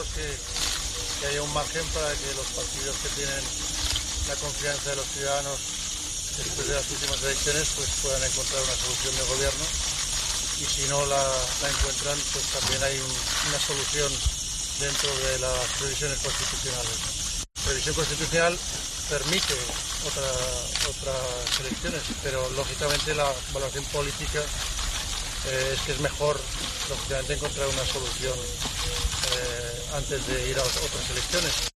es que haya un margen para que los partidos que tienen la confianza de los ciudadanos después de las últimas elecciones pues puedan encontrar una solución de gobierno, y si no la encuentran, pues también hay una solución dentro de las previsiones constitucionales. La previsión constitucional permite otras elecciones, pero lógicamente la valoración política es que es mejor, lógicamente, encontrar una solución antes de ir a otras elecciones.